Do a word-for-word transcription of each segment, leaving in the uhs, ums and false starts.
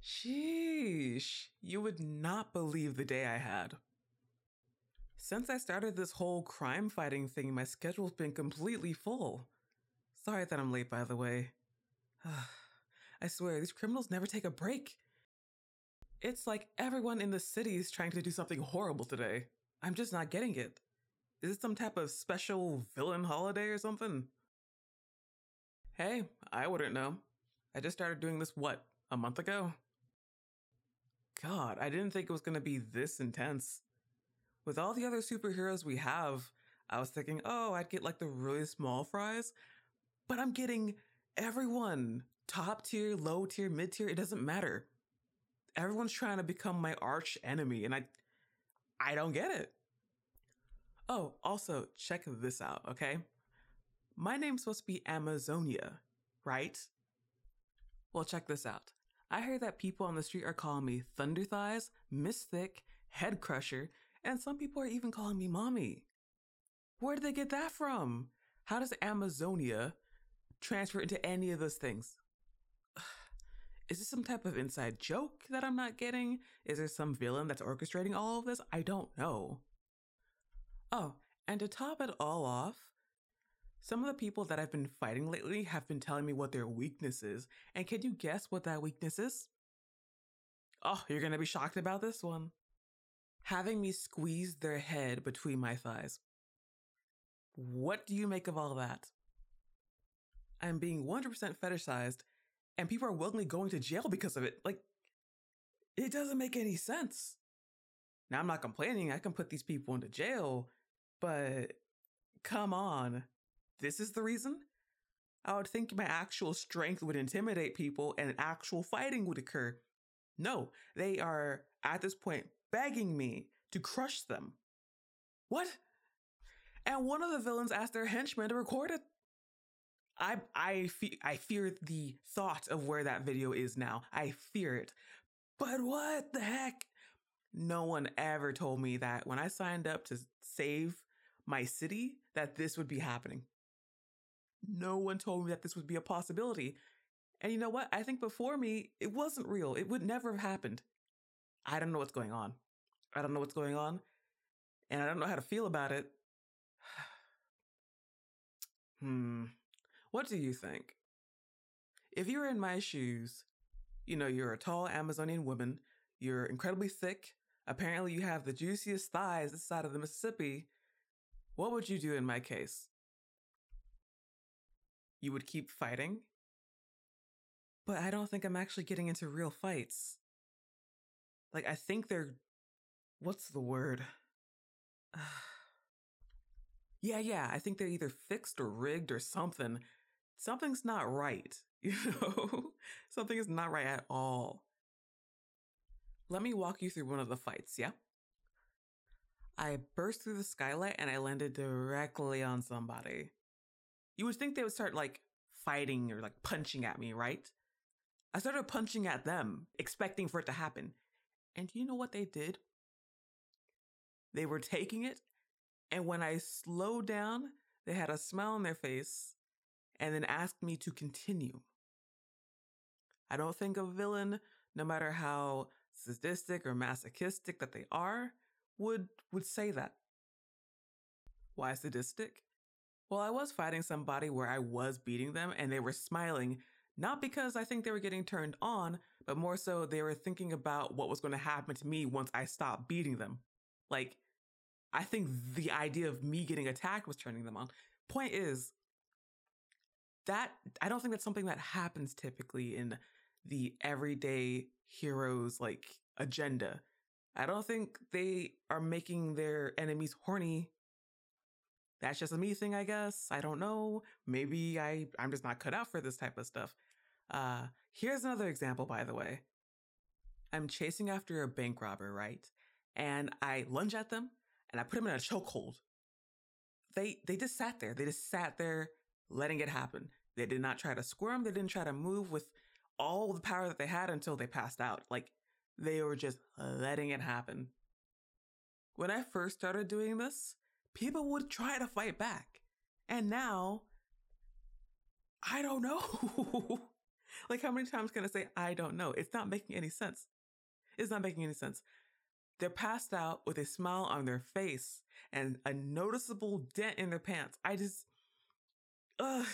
Sheesh, you would not believe the day I had. Since I started this whole crime fighting thing, my schedule's been completely full. Sorry that I'm late, by the way. I swear, these criminals never take a break. It's like everyone in the city is trying to do something horrible today. I'm just not getting it. Is it some type of special villain holiday or something? Hey, I wouldn't know. I just started doing this, what, a month ago? God, I didn't think it was going to be this intense. With all the other superheroes we have, I was thinking, oh, I'd get like the really small fries, but I'm getting everyone. Top tier, low tier, mid tier, it doesn't matter. Everyone's trying to become my arch enemy, and I I don't get it. Oh, also, check this out, okay? My name's supposed to be Amazonia, right? Well, check this out. I heard that people on the street are calling me Thunder Thighs, Miss Thick, Head Crusher, and some people are even calling me Mommy. Where did they get that from? How does Amazonia transfer into any of those things? Is this some type of inside joke that I'm not getting? Is there some villain that's orchestrating all of this? I don't know. Oh, and to top it all off, some of the people that I've been fighting lately have been telling me what their weakness is, and can you guess what that weakness is? Oh, you're gonna be shocked about this one. Having me squeeze their head between my thighs. What do you make of all that? I'm being one hundred percent fetishized, and people are willingly going to jail because of it. Like, it doesn't make any sense. Now, I'm not complaining. I can put these people into jail, but come on. This is the reason? I would think my actual strength would intimidate people and actual fighting would occur. No, they are, at this point, begging me to crush them. What? And one of the villains asked their henchmen to record it. I I, fe- I fear the thought of where that video is now. I fear it. But what the heck? No one ever told me that when I signed up to save my city, that this would be happening. No one told me that this would be a possibility. And you know what? I think before me, it wasn't real. It would never have happened. I don't know what's going on. I don't know what's going on. And I don't know how to feel about it. hmm. What do you think? If you were in my shoes, you know, you're a tall Amazonian woman, you're incredibly thick, apparently you have the juiciest thighs this side of the Mississippi, what would you do in my case? You would keep fighting? But I don't think I'm actually getting into real fights. Like, I think they're... What's the word? yeah, yeah, I think they're either fixed or rigged or something. Something's not right, you know? Something is not right at all. Let me walk you through one of the fights, yeah? I burst through the skylight and I landed directly on somebody. You would think they would start, like, fighting or, like, punching at me, right? I started punching at them, expecting for it to happen. And do you know what they did? They were taking it, and when I slowed down, they had a smile on their face and then asked me to continue. I don't think a villain, no matter how sadistic or masochistic that they are, would would say that. Why sadistic? Well, I was fighting somebody where I was beating them and they were smiling, not because I think they were getting turned on, but more so they were thinking about what was going to happen to me once I stopped beating them. Like, I think the idea of me getting attacked was turning them on. Point is, that I don't think that's something that happens typically in the everyday heroes like agenda. I don't think they are making their enemies horny. That's just a me thing, I guess. I don't know. Maybe I, I'm just not cut out for this type of stuff. Uh, here's another example, by the way. I'm chasing after a bank robber, right? And I lunge at them and I put them in a chokehold. They, they just sat there. They just sat there letting it happen. They did not try to squirm. They didn't try to move with all the power that they had until they passed out. Like, they were just letting it happen. When I first started doing this, people would try to fight back. And now, I don't know. Like, how many times can I say, I don't know? It's not making any sense. It's not making any sense. They're passed out with a smile on their face and a noticeable dent in their pants. I just, ugh.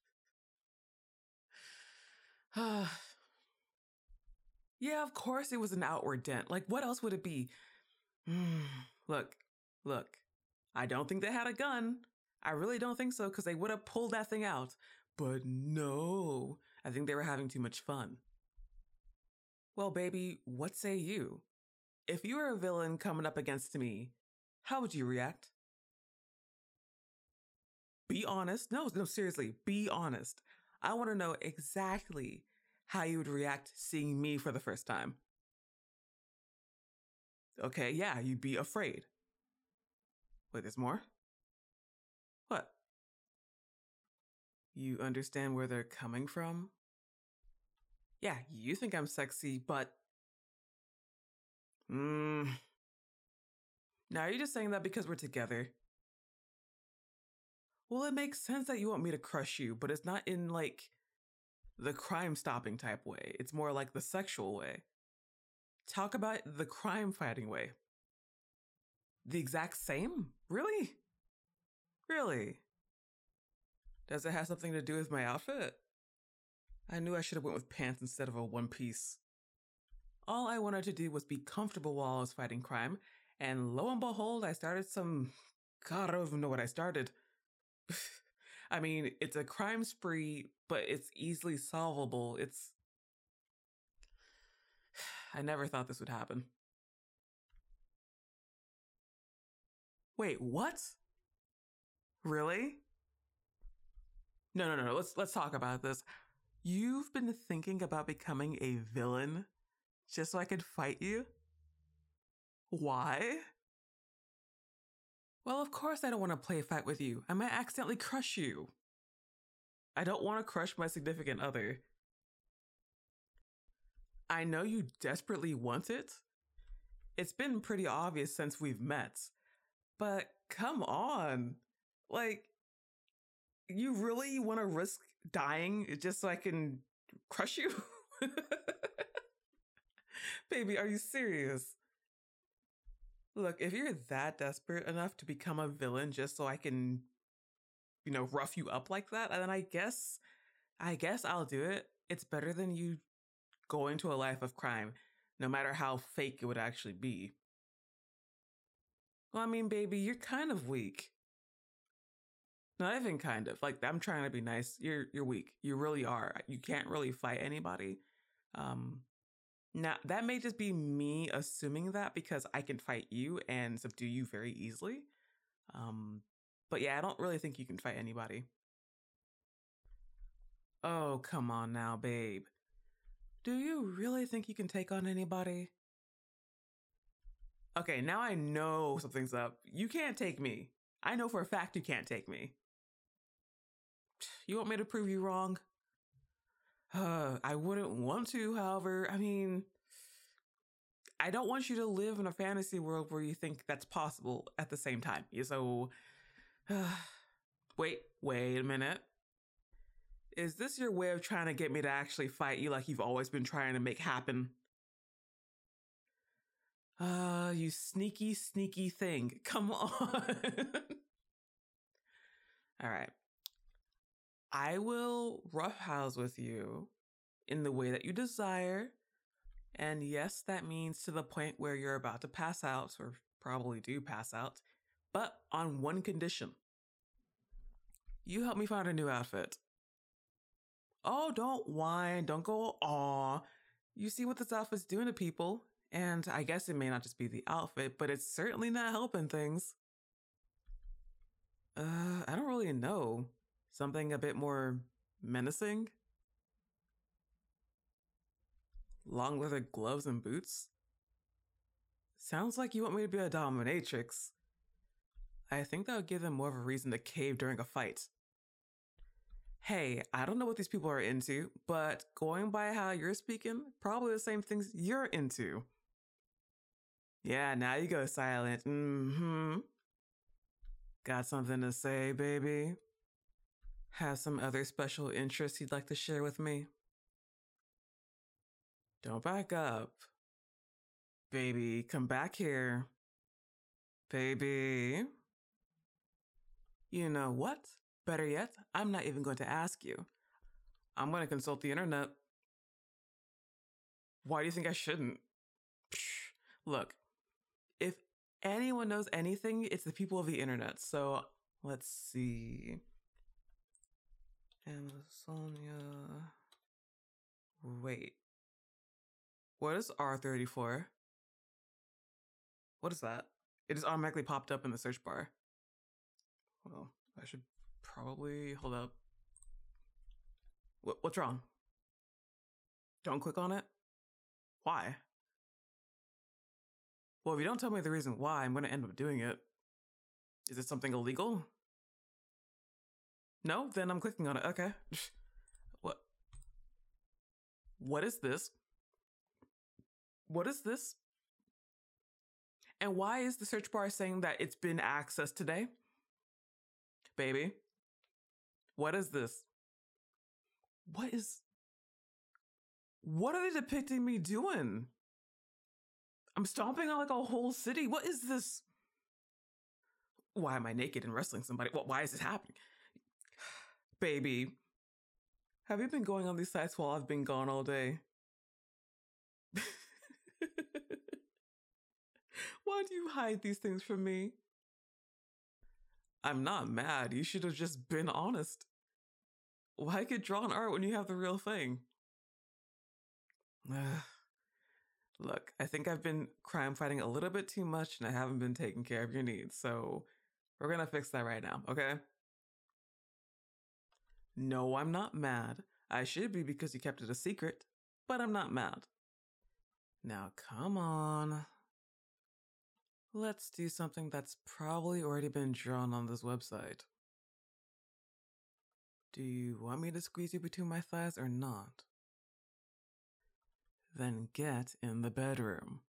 Yeah, of course it was an outward dent. Like, what else would it be? Look, look, I don't think they had a gun. I really don't think so, because they would have pulled that thing out. But no, I think they were having too much fun. Well, baby, what say you? If you were a villain coming up against me, how would you react? Be honest. No, no, seriously, be honest. I want to know exactly how you would react seeing me for the first time. Okay, yeah, you'd be afraid. Wait, there's more? What? You understand where they're coming from? Yeah, you think I'm sexy, but... Mm. Now, are you just saying that because we're together? Well, it makes sense that you want me to crush you, but it's not in, like, the crime-stopping type way. It's more like the sexual way. Talk about the crime-fighting way. The exact same? Really? Really? Does it have something to do with my outfit? I knew I should have went with pants instead of a one piece. All I wanted to do was be comfortable while I was fighting crime, and lo and behold, I started some... God, I don't even know what I started. I mean, it's a crime spree, but it's easily solvable. It's... I never thought this would happen. Wait, what? Really? No, no, no, no. Let's let's talk about this. You've been thinking about becoming a villain just so I could fight you? Why? Well, of course I don't want to play a fight with you. I might accidentally crush you. I don't want to crush my significant other. I know you desperately want it. It's been pretty obvious since we've met. But come on. Like, you really want to risk dying just so I can crush you? Baby, are you serious? Look, if you're that desperate enough to become a villain just so I can, you know, rough you up like that, then I guess, I guess I'll do it. It's better than you going to a life of crime, no matter how fake it would actually be. Well, I mean, baby, you're kind of weak. Not even kind of. Like, I'm trying to be nice. You're you're weak. You really are. You can't really fight anybody. Um, now, that may just be me assuming that because I can fight you and subdue you very easily. Um, but yeah, I don't really think you can fight anybody. Oh, come on now, babe. Do you really think you can take on anybody? Okay, now I know something's up. You can't take me. I know for a fact you can't take me. You want me to prove you wrong? Uh, I wouldn't want to, however, I mean, I don't want you to live in a fantasy world where you think that's possible at the same time. So, uh, wait, wait a minute. Is this your way of trying to get me to actually fight you like you've always been trying to make happen? Uh, you sneaky, sneaky thing. Come on. All right. I will roughhouse with you in the way that you desire. And yes, that means to the point where you're about to pass out, or probably do pass out, but on one condition. You help me find a new outfit. Oh, don't whine. Don't go, aw. You see what this outfit's doing to people. And I guess it may not just be the outfit, but it's certainly not helping things. Uh, I don't really know. Something a bit more menacing? Long leather gloves and boots? Sounds like you want me to be a dominatrix. I think that would give them more of a reason to cave during a fight. Hey, I don't know what these people are into, but going by how you're speaking, probably the same things you're into. Yeah, now you go silent. Mm-hmm. Got something to say, baby? Have some other special interests you'd like to share with me? Don't back up. Baby, come back here. Baby. You know what? Better yet, I'm not even going to ask you. I'm going to consult the internet. Why do you think I shouldn't? Psh, look, if anyone knows anything, it's the people of the internet. So let's see. Amazonia. Wait. What is R thirty-four? What is that? It just automatically popped up in the search bar. Well, I should probably hold up. What, what's wrong? Don't click on it? Why? Well, if you don't tell me the reason why, I'm going to end up doing it. Is it something illegal? No? Then I'm clicking on it. Okay. What? What is this? What is this? And why is the search bar saying that it's been accessed today? Baby, what is this? What is... What are they depicting me doing? I'm stomping on like a whole city. What is this? Why am I naked and wrestling somebody? What? Why is this happening? Baby, have you been going on these sites while I've been gone all day? Why do you hide these things from me? I'm not mad. You should have just been honest. Why get drawn art when you have the real thing? Look, I think I've been crime fighting a little bit too much and I haven't been taking care of your needs. So we're going to fix that right now, okay? No, I'm not mad. I should be because you kept it a secret, but I'm not mad. Now, come on. Let's do something that's probably already been drawn on this website. Do you want me to squeeze you between my thighs or not? Then get in the bedroom.